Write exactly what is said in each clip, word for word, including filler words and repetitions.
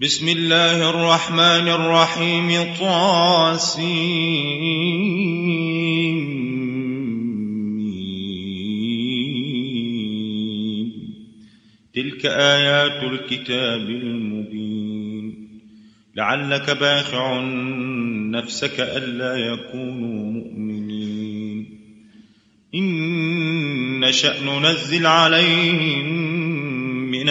بسم الله الرحمن الرحيم. طاسين. تلك آيات الكتاب المبين. لعلك باخع نفسك ألا يكونوا مؤمنين. إن نشأ ننزل عليهم من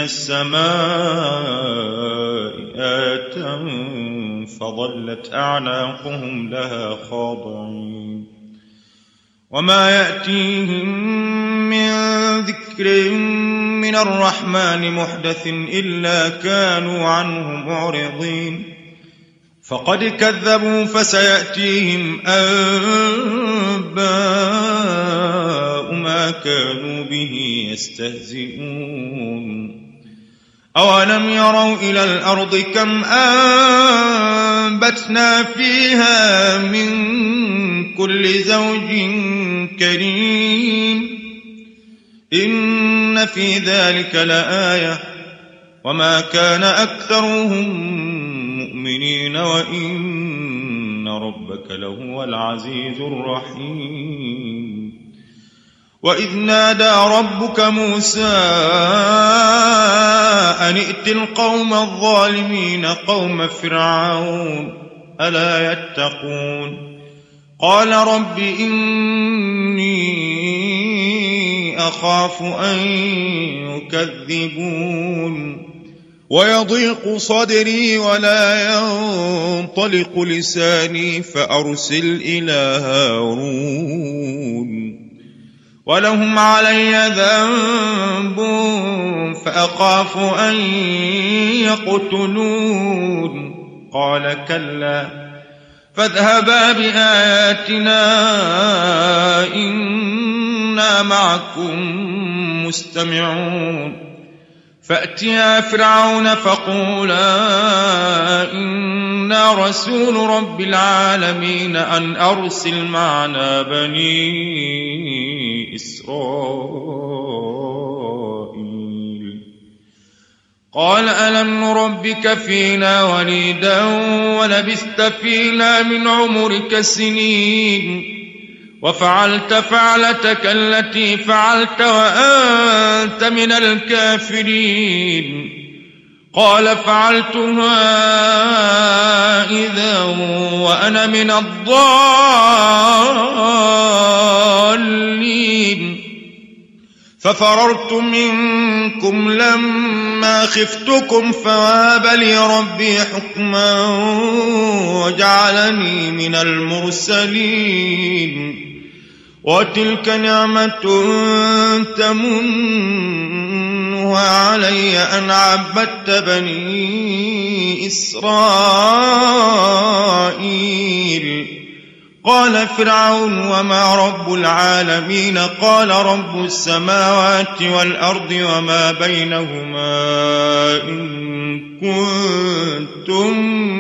السماء آية فظلت أعناقهم لها خاضعين. وما يأتيهم من ذكر من الرحمن محدث إلا كانوا عنه معرضين. فقد كذبوا فسيأتيهم أنباء ما كانوا به يستهزئون. أولم يروا إلى الأرض كم أنبتنا فيها من كل زوج كريم. إن في ذلك لآية وما كان أكثرهم مؤمنين وإن ربك لهو العزيز الرحيم. وإذ نادى ربك موسى أن ائت القوم الظالمين قوم فرعون ألا يتقون. قال رب إني أخاف أن يكذبون. ويضيق صدري ولا ينطلق لساني فأرسل إلى هارون. ولهم علي ذنب فأخاف أن يقتلون. قال كلا فاذهبا بآياتنا إنا معكم مستمعون. فأتيا فرعون فقولا إنا رسول رب العالمين أن أرسل معنا بني إسرائيل. قال ألم نربك فينا وليدا ولبثت فينا من عمرك سنين وفعلت فعلتك التي فعلت وأنت من الكافرين. قال فعلتها إذا وأنا من الضالين. ففررت منكم لما خفتكم فوهب لي ربي حكما وجعلني من المرسلين. وتلك نعمة تمنها علي أن عبدت بني إسرائيل. قال فرعون وما رب العالمين؟ قال رب السماوات والأرض وما بينهما إن كنتم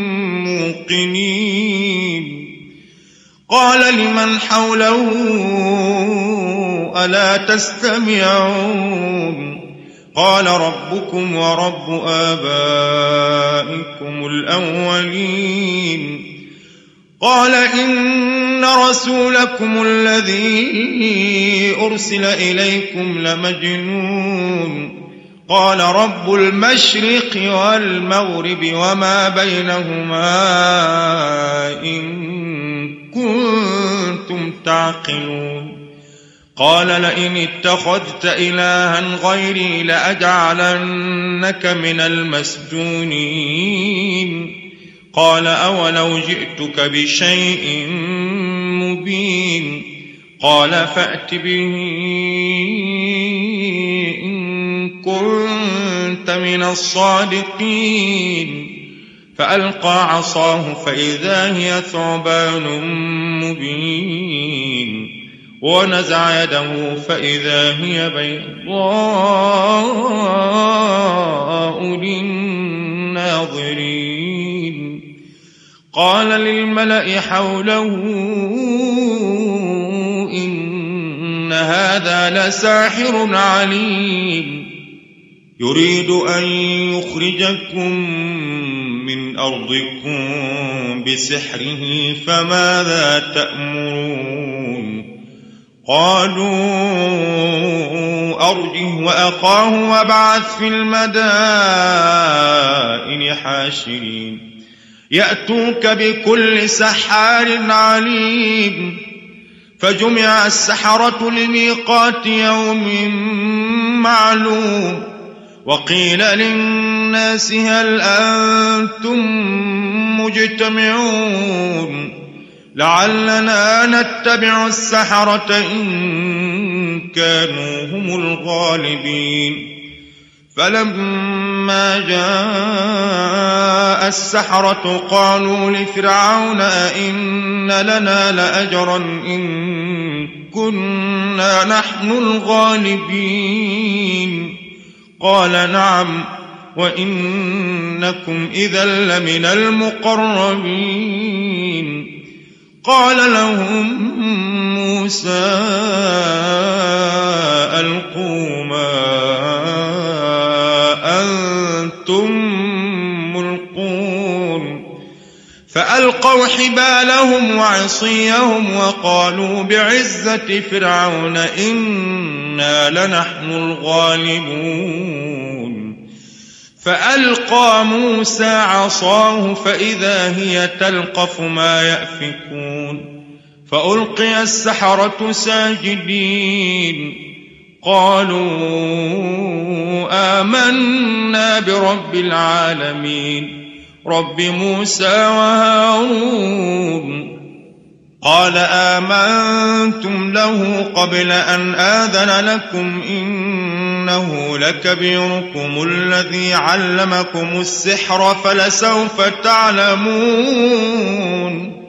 موقنين. قال لمن حوله ألا تستمعون؟ قال ربكم ورب آبائكم الأولين. قال إن رسولكم الذي أرسل إليكم لمجنون. قال رب المشرق والمغرب وما بينهما إن كنتم تعقلون. قال لئن اتخذت إلها غيري لأجعلنك من المسجونين. قال أولو جئتك بشيء مبين. قال فأت به إن كنت من الصادقين. فألقى عصاه فإذا هي ثعبان مبين. ونزع يده فإذا هي بيضاء للناظرين. قال للملأ حوله إن هذا لساحر عليم يريد أن يخرجكم أرضكم بسحره فماذا تأمرون قالوا أرجه وأخاه وابعث في المدائن حاشرين يأتوك بكل سحار عليم فجمع السحرة لميقات يوم معلوم وقيل للناس هل أنتم مجتمعون لعلنا نتبع السحرة إن كانوا هم الغالبين فلما جاء السحرة قالوا لفرعون أئن لنا لأجرا إن كنا نحن الغالبين قال نعم وإنكم إذا لمن المقربين قال لهم موسى ألقوا ما أنتم ملقون فألقوا حبالهم وعصيهم وقالوا بعزة فرعون إنا لنحن الغالبون فألقى موسى عصاه فإذا هي تلقف ما يأفكون فألقي السحرة ساجدين قالوا آمنا برب العالمين رب موسى وهارون قال آمنتم له قبل أن آذن لكم إنه لكبيركم الذي علمكم السحر فلسوف تعلمون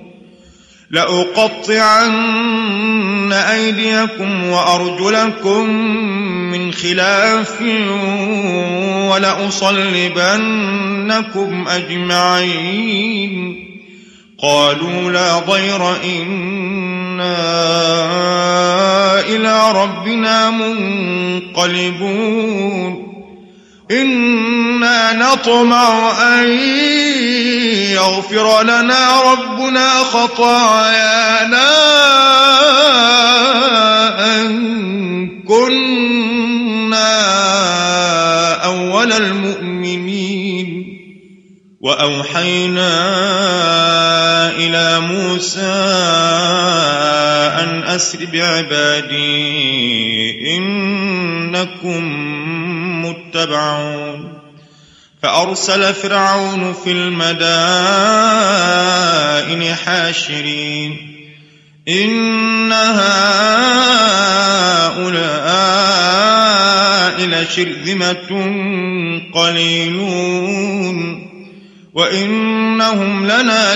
لأقطعن أيديكم وأرجلكم من خلاف ولأصلبنكم أجمعين قالوا لا ضير إنا إلى ربنا منقلبون إنا نطمع أن يغفر لنا ربنا خطايانا أن كنا أول المؤمنين وأوحينا إلى موسى أن أسر بعبادي إنكم متبعون فأرسل فرعون في المدائن حاشرين إن هؤلاء لشرذمة قليلون وإنهم لنا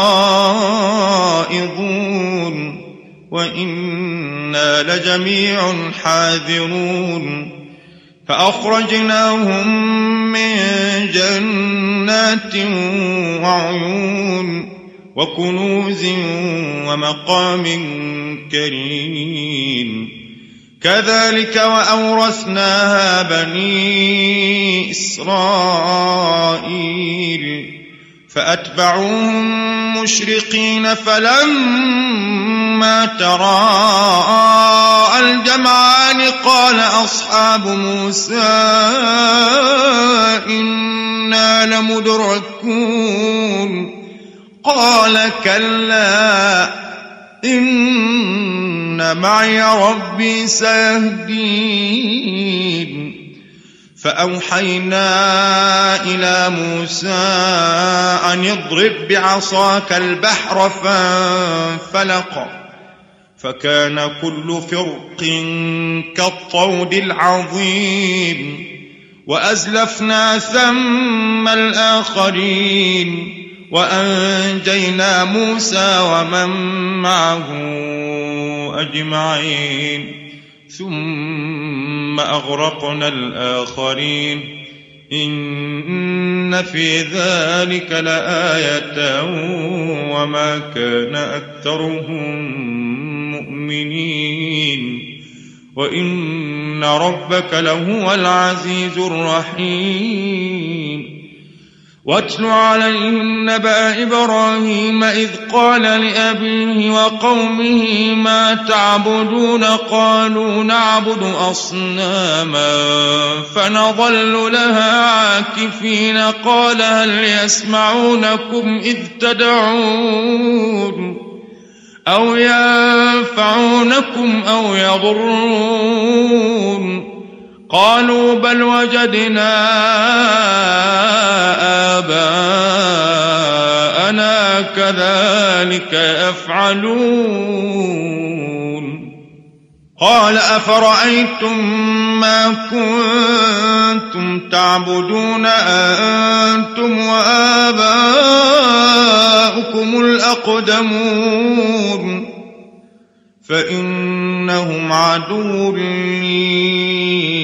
لغائظون وإنا لجميع حاذرون فأخرجناهم من جنات وعيون وكنوز ومقام كريم كذلك وأورثناها بني إسرائيل فأتبعوهم مشرقين فلما تراءى الجمعان قال أصحاب موسى إنا لمدركون قال كلا إن معي ربي سيهدين فأوحينا إلى موسى أن يضرب بعصاك البحر فانفلق فكان كل فرق كالطود العظيم وأزلفنا ثم الآخرين وأنجينا موسى ومن معه أجمعين ثم أغرقنا الآخرين إن في ذلك لآية وما كان أكثرهم مؤمنين وإن ربك لهو العزيز الرحيم واتل عليهم نبأ إبراهيم إذ قال لأبيه وقومه ما تعبدون قالوا نعبد أصناما فنظل لها عاكفين قال هل يسمعونكم إذ تدعون أو ينفعونكم أو يضرون قالوا بل وجدنا آباءنا كذلك يفعلون قال أفرأيتم ما كنتم تعبدون أنتم وآباؤكم الأقدمون فإنهم عدو لي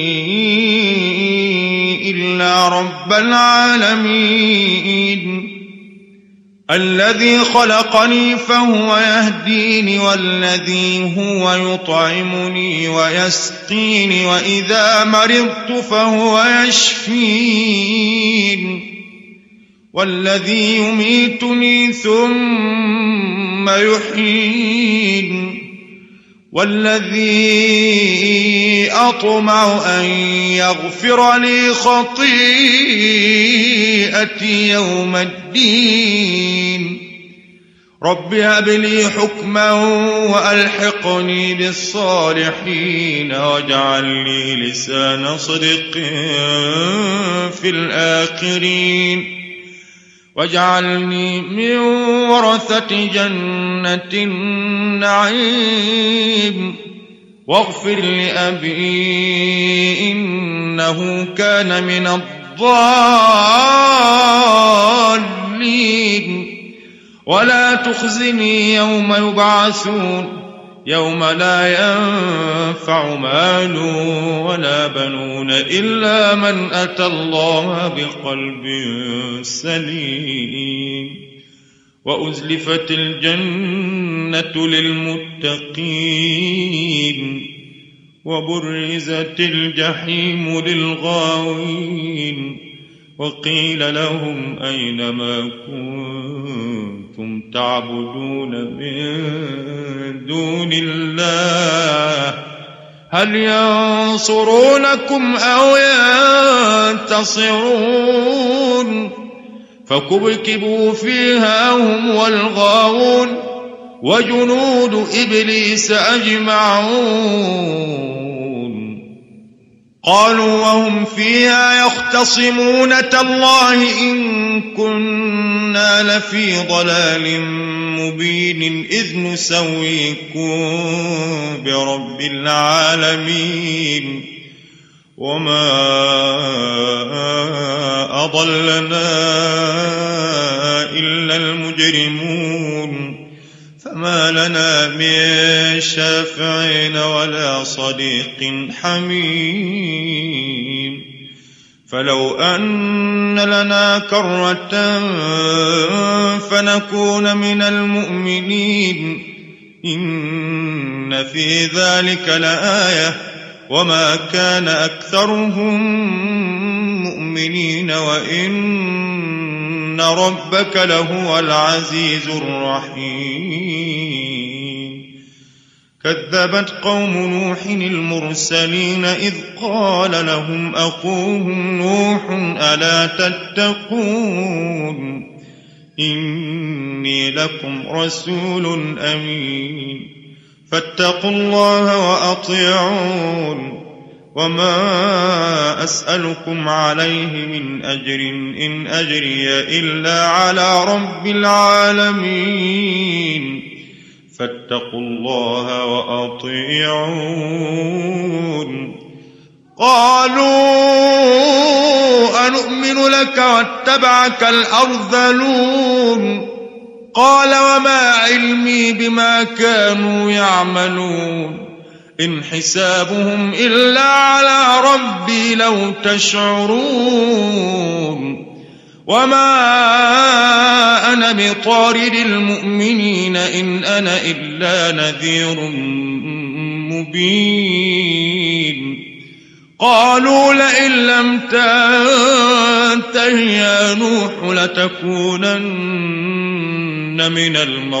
إلا رب العالمين الذي خلقني فهو يهديني والذي هو يطعمني ويسقيني وإذا مرضت فهو يشفين والذي يميتني ثم يحيين والذي أطمع أن يغفر لي خطيئتي يوم الدين رب هب لي حكما وألحقني بالصالحين واجعل لي لسان صدق في الآخرين واجعلني من ورثة جنة النعيم واغفر لأبي إنه كان من الضالين ولا تخزني يوم يبعثون يوم لا ينفع مال ولا بنون إلا من أتى الله بقلب سليم وأزلفت الجنة للمتقين وبرزت الجحيم للغاوين وقيل لهم أين ما كنتم تعبدون من دون الله هل ينصرونكم أو ينتصرون فكبكبوا فيها هم والغاوون وجنود إبليس أجمعون قالوا وهم فيها يختصمون تالله إن كنا لفي ضلال مبين إذ نسويكم برب العالمين وما أضلنا إلا المجرمون فما لنا من شافعين ولا صديق حميم فلو أن لنا كرة فنكون من المؤمنين إن في ذلك لآية وما كان أكثرهم مؤمنين وإن ربك لهو العزيز الرحيم كذبت قوم نوح المرسلين إذ قال لهم أخوهم نوح ألا تتقون إني لكم رسول أمين فاتقوا الله وأطيعون وما أسألكم عليه من أجر إن أجري إلا على رب العالمين فاتقوا الله وأطيعون قالوا أنؤمن لك واتبعك الأرذلون قال وما علمي بما كانوا يعملون إن حسابهم إلا على ربي لو تشعرون وما أنا بطارد المؤمنين إن أنا إلا نذير مبين قالوا لئن لم تنته يا نوح لتكونن من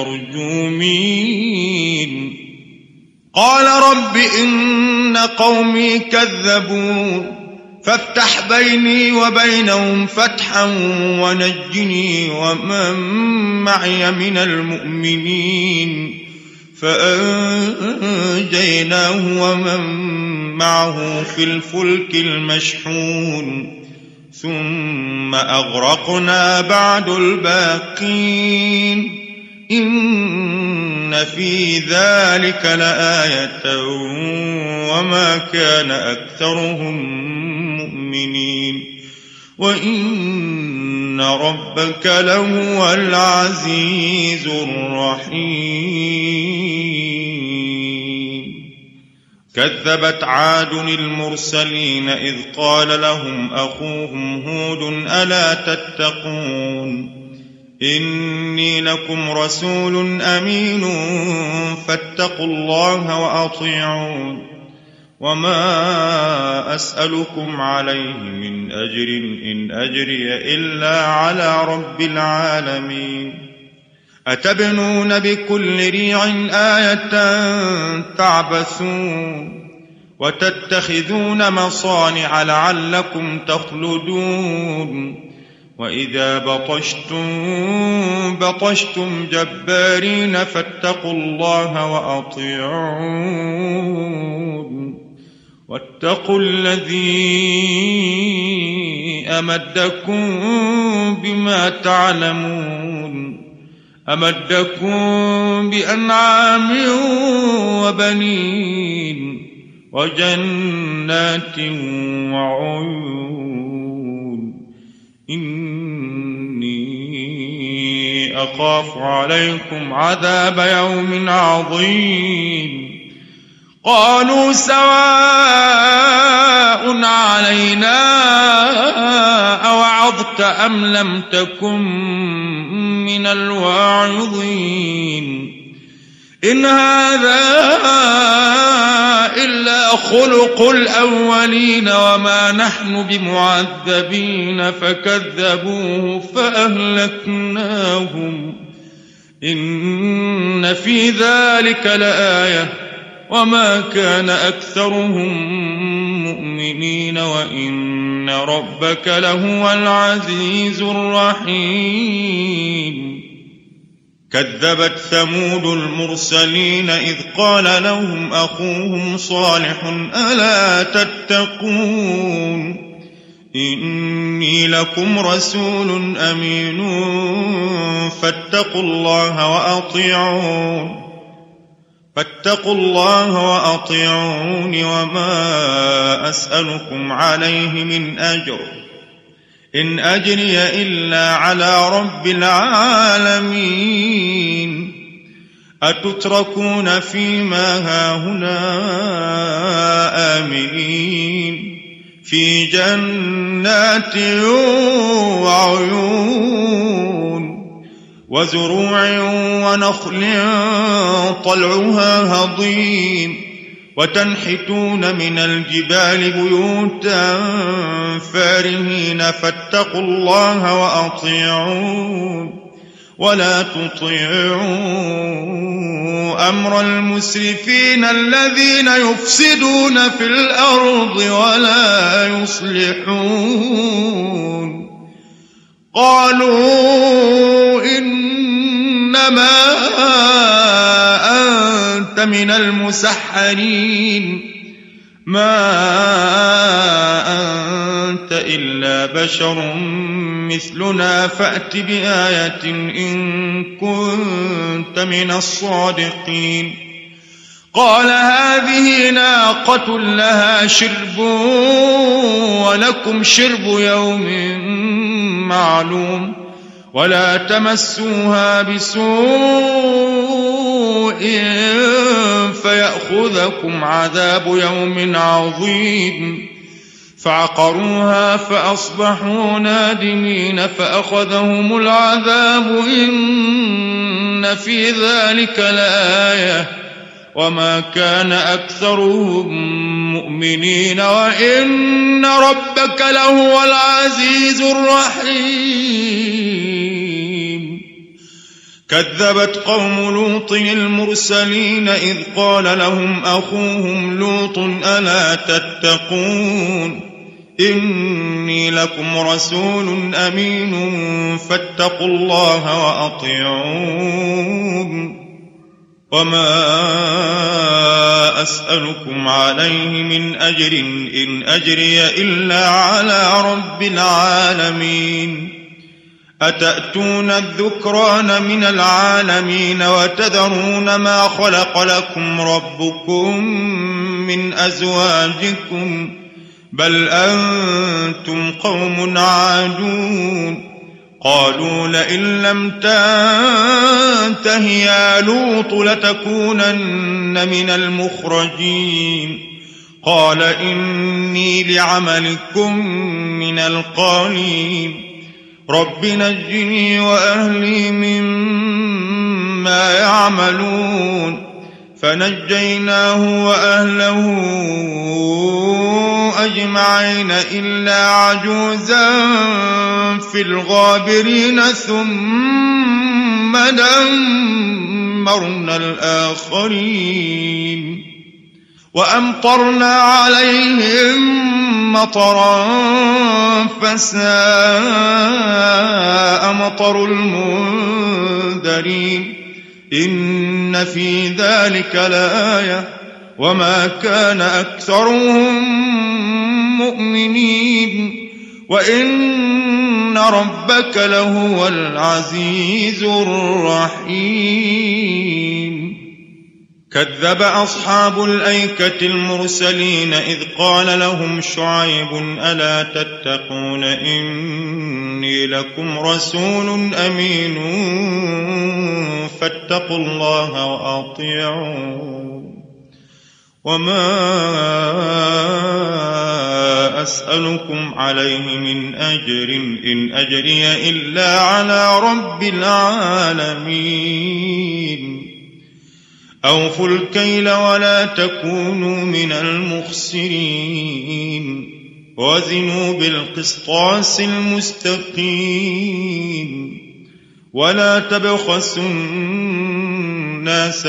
المرجومين قال رب إن قومي كذبون فافتح بيني وبينهم فتحا ونجني ومن معي من المؤمنين فأنجيناه ومن معه في الفلك المشحون ثم أغرقنا بعد الباقين إن في ذلك لآية وما كان أكثرهم مؤمنين وإن ربك لهو العزيز الرحيم كذبت عاد المرسلين إذ قال لهم أخوهم هود ألا تتقون إني لكم رسول أمين فاتقوا الله وأطيعون وما أسألكم عليه من أجر إن أجري إلا على رب العالمين أتبنون بكل ريع آية تعبثون وتتخذون مصانع لعلكم تخلدون وإذا بطشتم بطشتم جبارين فاتقوا الله وأطيعون واتقوا الذي أمدكم بما تعلمون أمدكم بأنعام وبنين وجنات وعيون إني أخاف عليكم عذاب يوم عظيم قالوا سواء علينا أوعظت أم لم تكن من الواعظين إن هذا إلا خلق الأولين وما نحن بمعذبين فكذبوه فأهلكناهم إن في ذلك لآية وما كان أكثرهم مؤمنين وإن ربك لهو العزيز الرحيم كذبت ثمود المرسلين إذ قال لهم أخوهم صالح ألا تتقون إني لكم رسول أمين فاتقوا الله وأطيعون فاتقوا الله وأطيعون وما أسألكم عليه من أجر إن أجري إلا على رب العالمين أتتركون فيما هاهنا آمنين في جنات وعيون وزروع ونخل طلعها هضيم وتنحتون من الجبال بيوتا فارهين فاتقوا الله وأطيعون ولا تطيعوا أمر المسرفين الذين يفسدون في الأرض ولا يصلحون قالوا إنما أنت من المسحرين ما أنت إلا بشر مثلنا فأت بآية إن كنت من الصادقين قال هذه ناقة لها شرب ولكم شرب يوم معلوم ولا تمسوها بسوء فيأخذكم عذاب يوم عظيم فعقروها فأصبحوا نادمين فأخذهم العذاب إن في ذلك لآية وما كان أكثرهم مؤمنين وإن ربك لهو العزيز الرحيم كذبت قوم لوط المرسلين إذ قال لهم أخوهم لوط ألا تتقون إني لكم رسول أمين فاتقوا الله وأطيعون وما أسألكم عليه من أجر إن أجري إلا على رب العالمين أتأتون الذكران من العالمين وتذرون ما خلق لكم ربكم من أزواجكم بل أنتم قوم عادون قالوا لئن لم تنته يا لوط لتكونن من المخرجين قال إني لعملكم من القالين رب نجني وأهلي مما يعملون فنجيناه وأهله أجمعين إلا عجوزا في الغابرين ثم دمرنا الآخرين وأمطرنا عليهم مطرا فساء مطر المنذرين إن في ذلك لآية وما كان أكثرهم مؤمنين وإن ربك لهو العزيز الرحيم كذب أصحاب الأيكة المرسلين إذ قال لهم شعيب ألا تتقون إني لكم رسول أمين فاتقوا الله وأطيعون وما أسألكم عليه من أجر إن أجري إلا على رب العالمين أوفوا الكيل ولا تكونوا من المخسرين وزنوا بالقسطاس المستقيم ولا تبخسوا الناس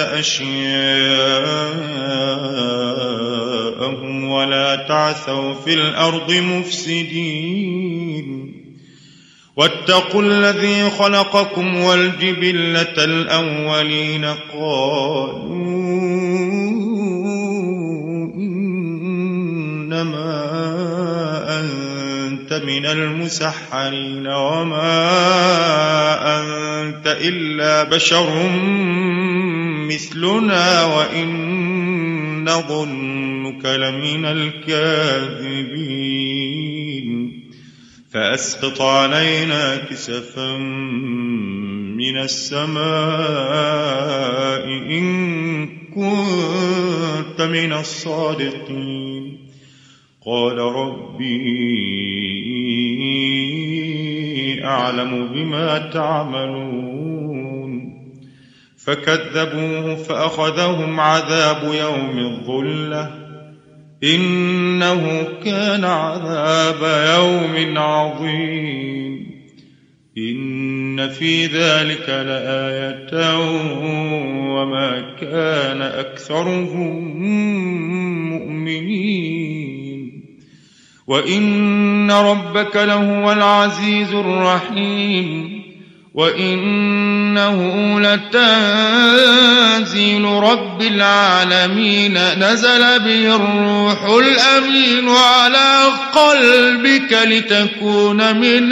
أشياءهم ولا تعثوا في الأرض مفسدين واتقوا الذي خلقكم والجبلة الأولين قالوا إنما أنت من المسحرين وما أنت إلا بشر مثلنا وإن نظنك لمن الكاذبين فأسقط علينا كسفا من السماء إن كنت من الصادقين قال ربي أعلم بما تعملون فكذبوه فأخذهم عذاب يوم الظلة إنه كان عذاب يوم عظيم إن في ذلك لآية وما كان أكثرهم مؤمنين وإن ربك لهو العزيز الرحيم وإنه لتنزيل رب العالمين نزل به الروح الأمين على قلبك لتكون من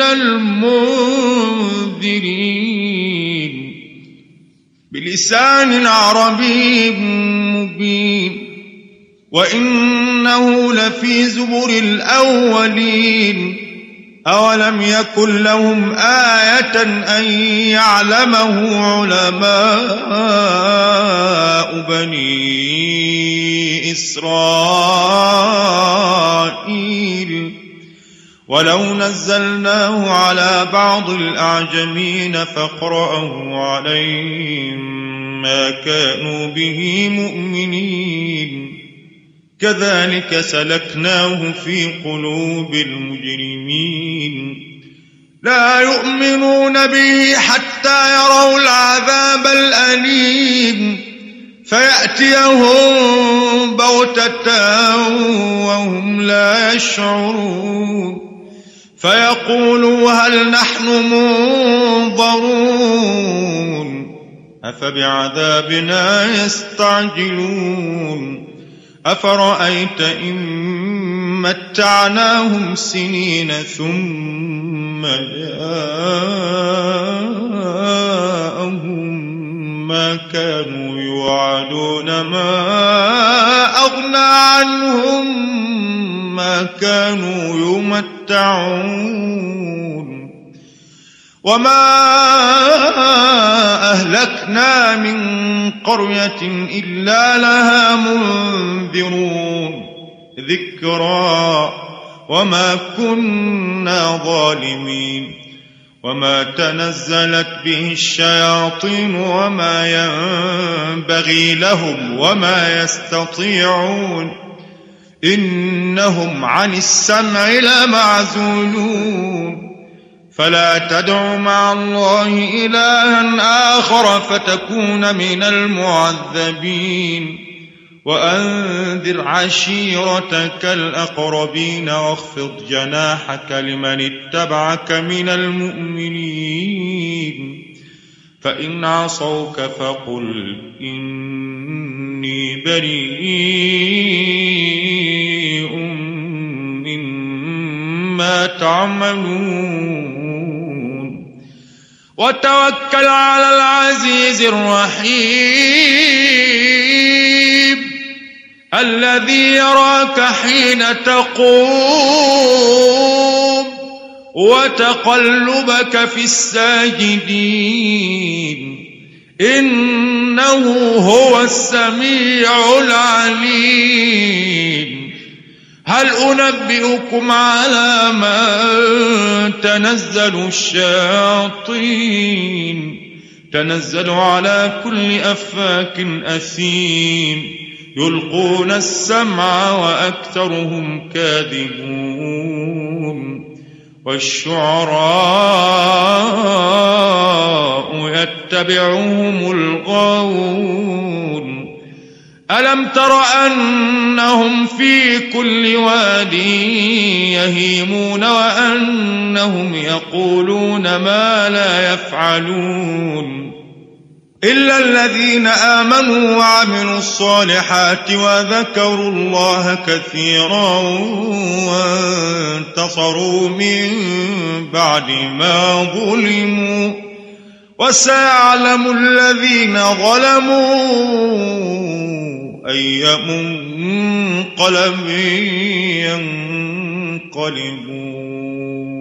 المنذرين بلسان عربي مبين وإنه لفي زبر الأولين أولم يكن لهم آية أن يعلمه علماء بني إسرائيل ولو نزلناه على بعض الأعجمين فاقرأه عليهم ما كانوا به مؤمنين كذلك سلكناه في قلوب المجرمين لا يؤمنون به حتى يروا العذاب الأليم فيأتيهم بغتة وهم لا يشعرون فيقولوا هل نحن منظرون أفبعذابنا يستعجلون أفرأيت إن متعناهم سنين ثم جاءهم ما كانوا يوعدون ما أغنى عنهم ما كانوا يمتعون وما أهلكنا من قرية إلا لها منذرون ذكرى وما كنا ظالمين وما تنزلت به الشياطين وما ينبغي لهم وما يستطيعون إنهم عن السمع لمعزولون فلا تدع مع الله إلها آخر فتكون من المعذبين وأنذر عشيرتك الأقربين واخفض جناحك لمن اتبعك من المؤمنين فإن عصوك فقل إني بريء مما تعملون وتوكل على العزيز الرحيم الذي يراك حين تقوم وتقلبك في الساجدين إنه هو السميع العليم هل أنبئكم على من تنزل الشياطين تنزل على كل أفاك أثيم يلقون السمع وأكثرهم كاذبون والشعراء يتبعهم الغاوون ألم تر أنهم في كل واد يهيمون وأنهم يقولون ما لا يفعلون إلا الذين آمنوا وعملوا الصالحات وذكروا الله كثيرا وانتصروا من بعد ما ظلموا وسيعلم الذين ظلموا أي منقلب ينقلبون